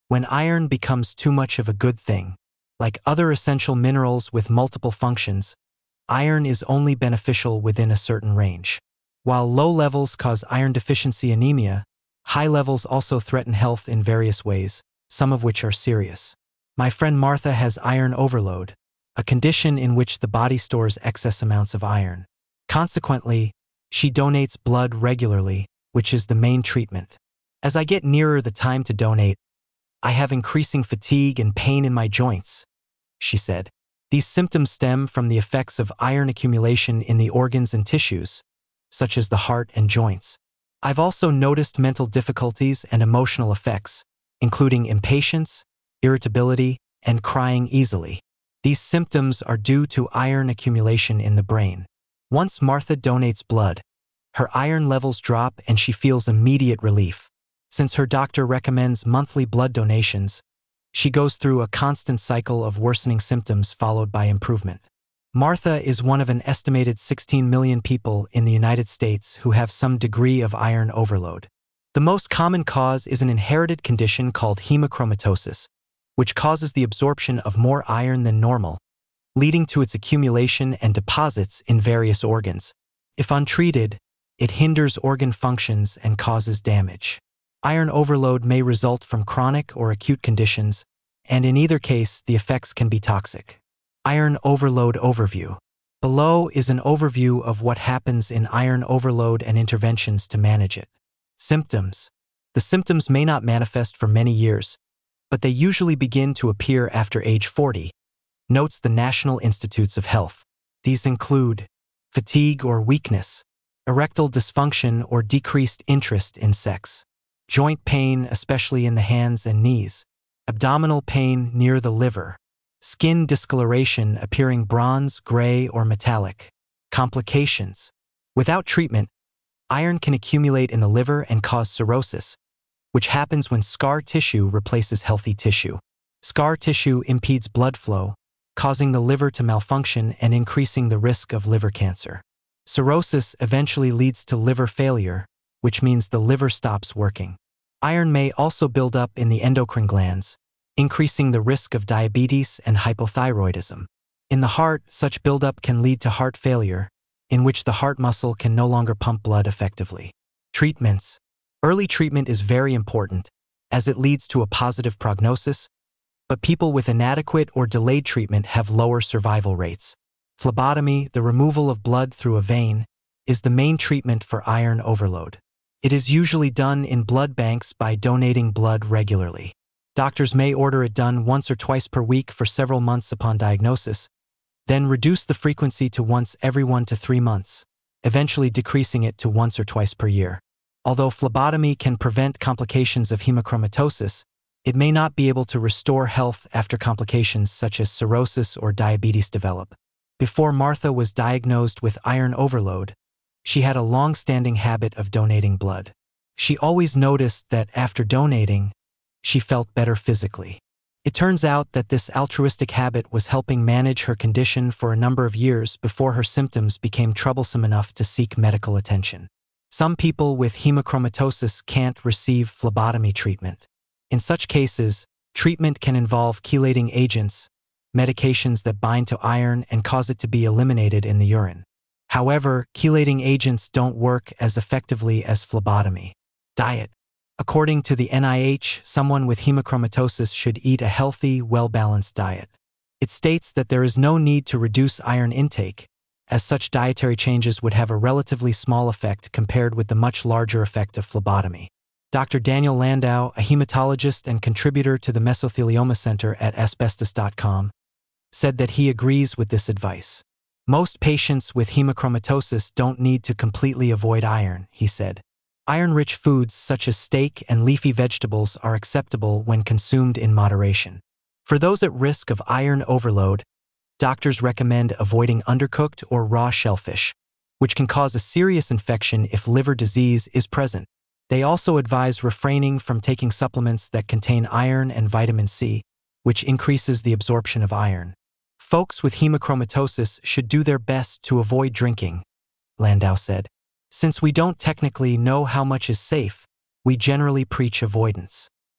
When iron becomes too much of a good thing, like other essential minerals with multiple functions, iron is only beneficial within a certain range. While low levels cause iron deficiency anemia, high levels also threaten health in various ways, some of which are serious. My friend Martha has iron overload, a condition in which the body stores excess amounts of iron. Consequently, she donates blood regularly, which is the main treatment. As I get nearer the time to donate, I have increasing fatigue and pain in my joints, she said. These symptoms stem from the effects of iron accumulation in the organs and tissues, such as the heart and joints. I've also noticed mental difficulties and emotional effects, including impatience, irritability, and crying easily. These symptoms are due to iron accumulation in the brain. Once Martha donates blood, her iron levels drop and she feels immediate relief. Since her doctor recommends monthly blood donations, she goes through a constant cycle of worsening symptoms followed by improvement. Martha is one of an estimated 16 million people in the United States who have some degree of iron overload. The most common cause is an inherited condition called hemochromatosis, which causes the absorption of more iron than normal, leading to its accumulation and deposits in various organs. If untreated, it hinders organ functions and causes damage. Iron overload may result from chronic or acute conditions, and in either case, the effects can be toxic. Iron overload overview. Below is an overview of what happens in iron overload and interventions to manage it. Symptoms. The symptoms may not manifest for many years, but they usually begin to appear after age 40, notes the National Institutes of Health. These include fatigue or weakness, erectile dysfunction or decreased interest in sex, joint pain especially in the hands and knees, abdominal pain near the liver, skin discoloration appearing bronze, gray, or metallic. Complications. Without treatment, iron can accumulate in the liver and cause cirrhosis, which happens when scar tissue replaces healthy tissue. Scar tissue impedes blood flow, causing the liver to malfunction and increasing the risk of liver cancer. Cirrhosis eventually leads to liver failure, which means the liver stops working. Iron may also build up in the endocrine glands, increasing the risk of diabetes and hypothyroidism. In the heart, such buildup can lead to heart failure, in which the heart muscle can no longer pump blood effectively. Treatments. Early treatment is very important, as it leads to a positive prognosis, but people with inadequate or delayed treatment have lower survival rates. Phlebotomy, the removal of blood through a vein, is the main treatment for iron overload. It is usually done in blood banks by donating blood regularly. Doctors may order it done once or twice per week for several months upon diagnosis, then reduce the frequency to once every 1 to 3 months, eventually decreasing it to once or twice per year. Although phlebotomy can prevent complications of hemochromatosis, it may not be able to restore health after complications such as cirrhosis or diabetes develop. Before Martha was diagnosed with iron overload, she had a long-standing habit of donating blood. She always noticed that after donating, she felt better physically. It turns out that this altruistic habit was helping manage her condition for a number of years before her symptoms became troublesome enough to seek medical attention. Some people with hemochromatosis can't receive phlebotomy treatment. In such cases, treatment can involve chelating agents, medications that bind to iron and cause it to be eliminated in the urine. However, chelating agents don't work as effectively as phlebotomy. Diet. According to the NIH, someone with hemochromatosis should eat a healthy, well-balanced diet. It states that there is no need to reduce iron intake, as such dietary changes would have a relatively small effect compared with the much larger effect of phlebotomy. Dr. Daniel Landau, a hematologist and contributor to the Mesothelioma Center at asbestos.com, said that he agrees with this advice. Most patients with hemochromatosis don't need to completely avoid iron, he said. Iron-rich foods such as steak and leafy vegetables are acceptable when consumed in moderation. For those at risk of iron overload, doctors recommend avoiding undercooked or raw shellfish, which can cause a serious infection if liver disease is present. They also advise refraining from taking supplements that contain iron and vitamin C, which increases the absorption of iron. Folks with hemochromatosis should do their best to avoid drinking, Landau said. Since we don't technically know how much is safe, we generally preach avoidance.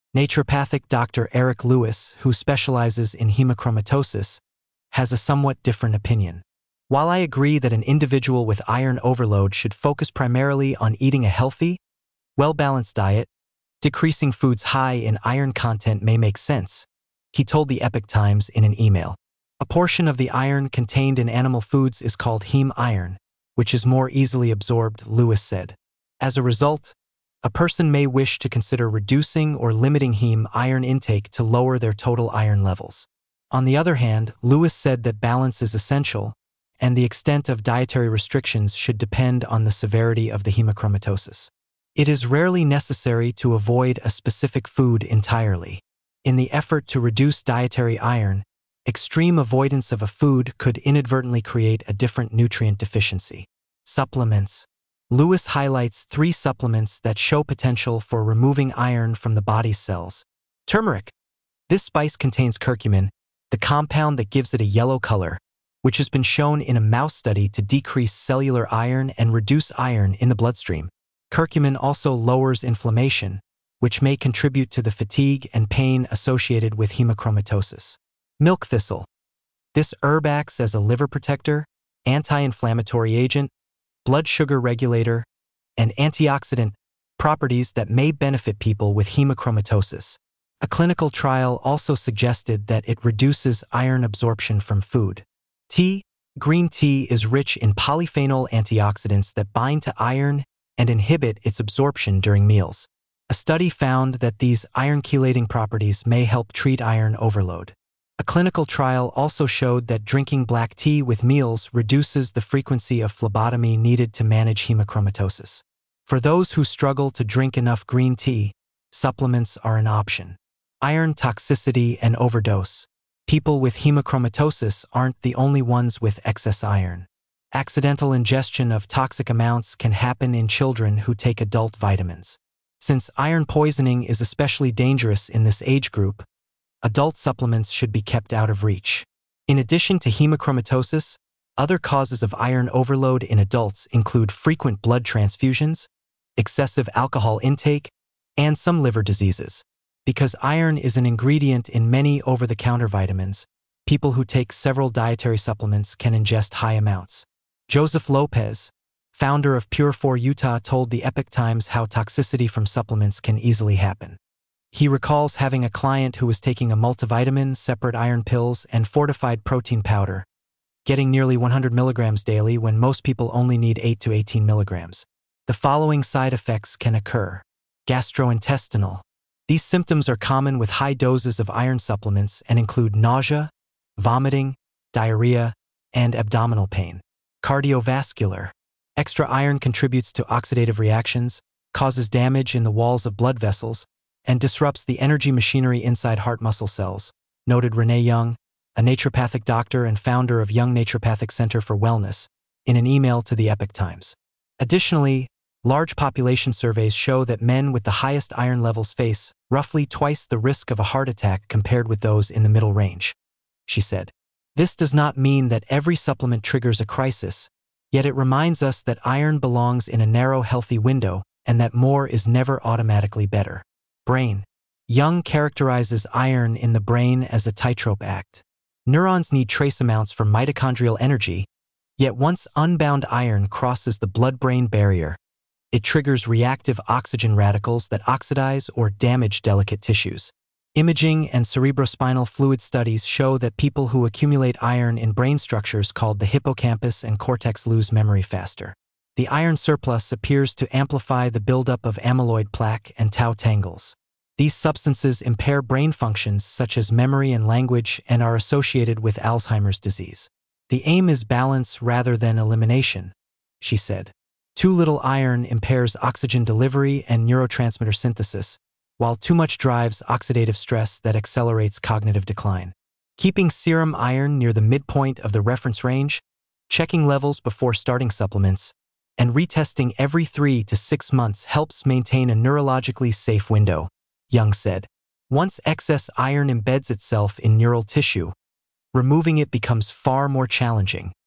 Naturopathic Dr. Eric Lewis, who specializes in hemochromatosis, has a somewhat different opinion. While I agree that an individual with iron overload should focus primarily on eating a healthy, well-balanced diet, decreasing foods high in iron content may make sense, he told the Epoch Times in an email. A portion of the iron contained in animal foods is called heme iron, which is more easily absorbed, Lewis said. As a result, a person may wish to consider reducing or limiting heme iron intake to lower their total iron levels. On the other hand, Lewis said that balance is essential, and the extent of dietary restrictions should depend on the severity of the hemochromatosis. It is rarely necessary to avoid a specific food entirely. In the effort to reduce dietary iron, extreme avoidance of a food could inadvertently create a different nutrient deficiency. Supplements. Lewis highlights 3 supplements that show potential for removing iron from the body's cells. Turmeric. This spice contains curcumin, the compound that gives it a yellow color, which has been shown in a mouse study to decrease cellular iron and reduce iron in the bloodstream. Curcumin also lowers inflammation, which may contribute to the fatigue and pain associated with hemochromatosis. Milk thistle. This herb acts as a liver protector, anti-inflammatory agent, blood sugar regulator, and antioxidant, properties that may benefit people with hemochromatosis. A clinical trial also suggested that it reduces iron absorption from food. Tea. Green tea is rich in polyphenol antioxidants that bind to iron and inhibit its absorption during meals. A study found that these iron-chelating properties may help treat iron overload. A clinical trial also showed that drinking black tea with meals reduces the frequency of phlebotomy needed to manage hemochromatosis. For those who struggle to drink enough green tea, supplements are an option. Iron toxicity and overdose. People with hemochromatosis aren't the only ones with excess iron. Accidental ingestion of toxic amounts can happen in children who take adult vitamins. Since iron poisoning is especially dangerous in this age group, adult supplements should be kept out of reach. In addition to hemochromatosis, other causes of iron overload in adults include frequent blood transfusions, excessive alcohol intake, and some liver diseases. Because iron is an ingredient in many over-the-counter vitamins, people who take several dietary supplements can ingest high amounts. Joseph Lopez, founder of Pure4 Utah, told the Epoch Times how toxicity from supplements can easily happen. He recalls having a client who was taking a multivitamin, separate iron pills, and fortified protein powder, getting nearly 100 milligrams daily when most people only need 8 to 18 milligrams. The following side effects can occur. Gastrointestinal. These symptoms are common with high doses of iron supplements and include nausea, vomiting, diarrhea, and abdominal pain. Cardiovascular. Extra iron contributes to oxidative reactions, causes damage in the walls of blood vessels, and disrupts the energy machinery inside heart muscle cells, noted Renee Young, a naturopathic doctor and founder of Young Naturopathic Center for Wellness, in an email to the Epoch Times. Additionally, large population surveys show that men with the highest iron levels face roughly twice the risk of a heart attack compared with those in the middle range, she said. This does not mean that every supplement triggers a crisis, yet it reminds us that iron belongs in a narrow, healthy window and that more is never automatically better. Brain. Young characterizes iron in the brain as a tightrope act. Neurons need trace amounts for mitochondrial energy, yet once unbound iron crosses the blood-brain barrier, it triggers reactive oxygen radicals that oxidize or damage delicate tissues. Imaging and cerebrospinal fluid studies show that people who accumulate iron in brain structures called the hippocampus and cortex lose memory faster. The iron surplus appears to amplify the buildup of amyloid plaque and tau tangles. These substances impair brain functions such as memory and language and are associated with Alzheimer's disease. The aim is balance rather than elimination, she said. Too little iron impairs oxygen delivery and neurotransmitter synthesis, while too much drives oxidative stress that accelerates cognitive decline. Keeping serum iron near the midpoint of the reference range, checking levels before starting supplements, and retesting every 3 to 6 months helps maintain a neurologically safe window, Young said. Once excess iron embeds itself in neural tissue, removing it becomes far more challenging.